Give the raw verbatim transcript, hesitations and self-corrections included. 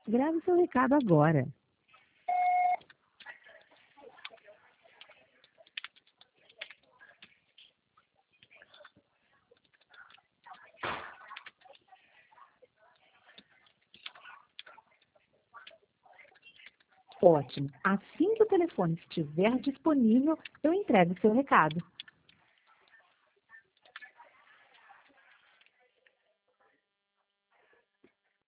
Grave seu recado agora. Ótimo. Assim que o telefone estiver disponível, eu entrego seu recado.